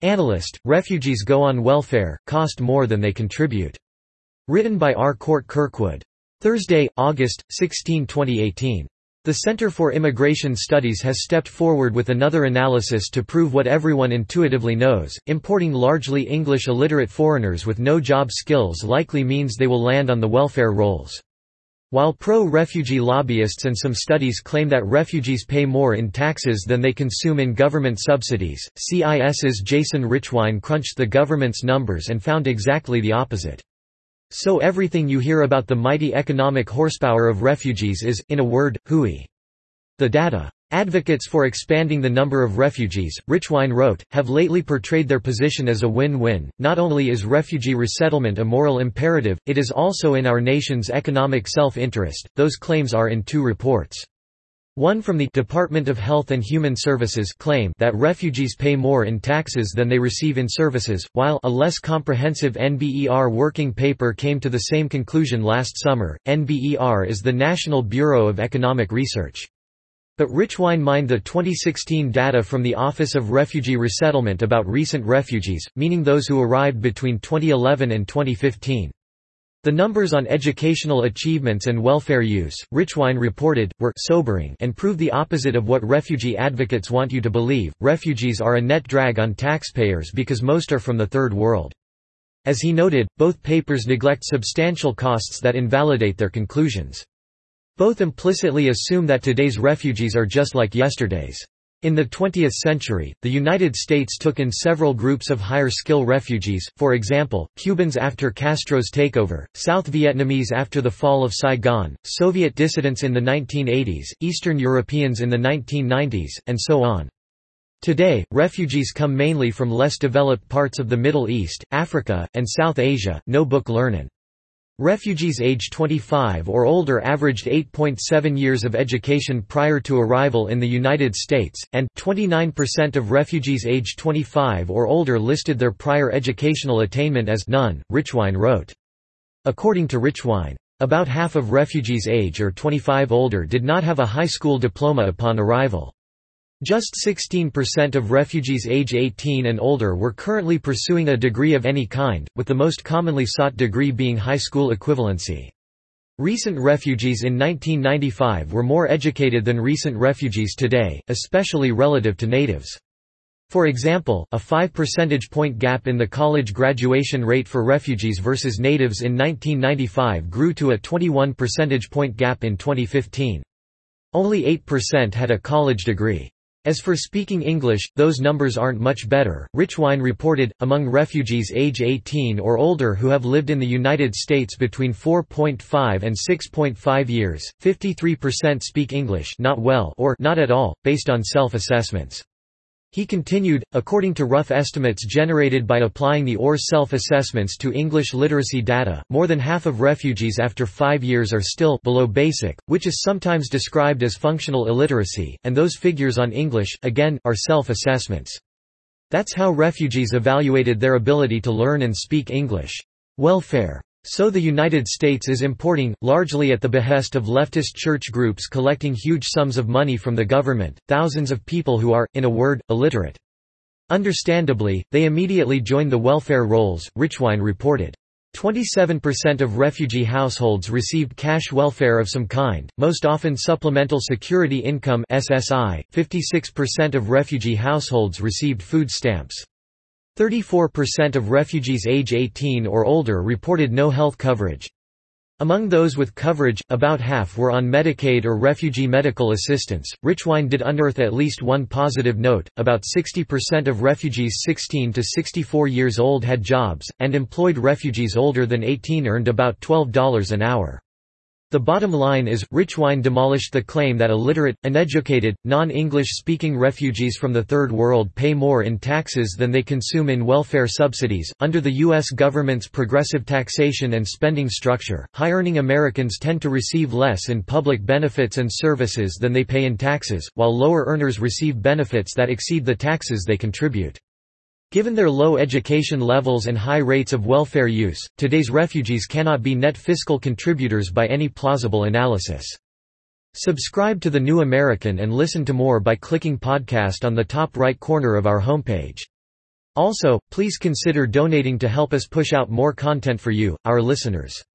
Analyst, refugees go on welfare, cost more than they contribute. Written by R. Court Kirkwood. Thursday, August 16, 2018. The Center for Immigration Studies has stepped forward with another analysis to prove what everyone intuitively knows: importing largely English illiterate foreigners with no job skills likely means they will land on the welfare rolls. While pro-refugee lobbyists and some studies claim that refugees pay more in taxes than they consume in government subsidies, CIS's Jason Richwine crunched the government's numbers and found exactly the opposite. So everything you hear about the mighty economic horsepower of refugees is, in a word, hooey. The data. Advocates for expanding the number of refugees, Richwine wrote, have lately portrayed their position as a win-win. Not only is refugee resettlement a moral imperative, it is also in our nation's economic self-interest. Those claims are in two reports. One from the Department of Health and Human Services claim that refugees pay more in taxes than they receive in services, while a less comprehensive NBER working paper came to the same conclusion last summer. NBER is the National Bureau of Economic Research. But Richwine mined the 2016 data from the Office of Refugee Resettlement about recent refugees, meaning those who arrived between 2011 and 2015. The numbers on educational achievements and welfare use, Richwine reported, were sobering and prove the opposite of what refugee advocates want you to believe. Refugees are a net drag on taxpayers because most are from the Third World. As he noted, both papers neglect substantial costs that invalidate their conclusions. Both implicitly assume that today's refugees are just like yesterday's. In the 20th century, the United States took in several groups of higher-skill refugees, for example, Cubans after Castro's takeover, South Vietnamese after the fall of Saigon, Soviet dissidents in the 1980s, Eastern Europeans in the 1990s, and so on. Today, refugees come mainly from less developed parts of the Middle East, Africa, and South Asia. No book learnin'. Refugees age 25 or older averaged 8.7 years of education prior to arrival in the United States, and 29% of refugees age 25 or older listed their prior educational attainment as none, Richwine wrote. According to Richwine, about half of refugees age or 25 older did not have a high school diploma upon arrival. Just 16% of refugees age 18 and older were currently pursuing a degree of any kind, with the most commonly sought degree being high school equivalency. Recent refugees in 1995 were more educated than recent refugees today, especially relative to natives. For example, a 5 percentage point gap in the college graduation rate for refugees versus natives in 1995 grew to a 21 percentage point gap in 2015. Only 8% had a college degree. As for speaking English, those numbers aren't much better. Richwine reported, among refugees age 18 or older who have lived in the United States between 4.5 and 6.5 years, 53% speak English not well or not at all, based on self-assessments. He continued, according to rough estimates generated by applying the OR self-assessments to English literacy data, more than half of refugees after 5 years are still below basic, which is sometimes described as functional illiteracy, and those figures on English, again, are self-assessments. That's how refugees evaluated their ability to learn and speak English. Welfare. So the United States is importing, largely at the behest of leftist church groups collecting huge sums of money from the government, thousands of people who are, in a word, illiterate. Understandably, they immediately join the welfare rolls, Richwine reported. 27% of refugee households received cash welfare of some kind, most often Supplemental Security Income (SSI). 56% of refugee households received food stamps. 34% of refugees age 18 or older reported no health coverage. Among those with coverage, about half were on Medicaid or refugee medical assistance. Richwine did unearth at least one positive note: about 60% of refugees 16 to 64 years old had jobs, and employed refugees older than 18 earned about $12 an hour. The bottom line is, Richwine demolished the claim that illiterate, uneducated, non-English-speaking refugees from the Third World pay more in taxes than they consume in welfare subsidies. Under the U.S. government's progressive taxation and spending structure, high-earning Americans tend to receive less in public benefits and services than they pay in taxes, while lower earners receive benefits that exceed the taxes they contribute. Given their low education levels and high rates of welfare use, today's refugees cannot be net fiscal contributors by any plausible analysis. Subscribe to The New American and listen to more by clicking podcast on the top right corner of our homepage. Also, please consider donating to help us push out more content for you, our listeners.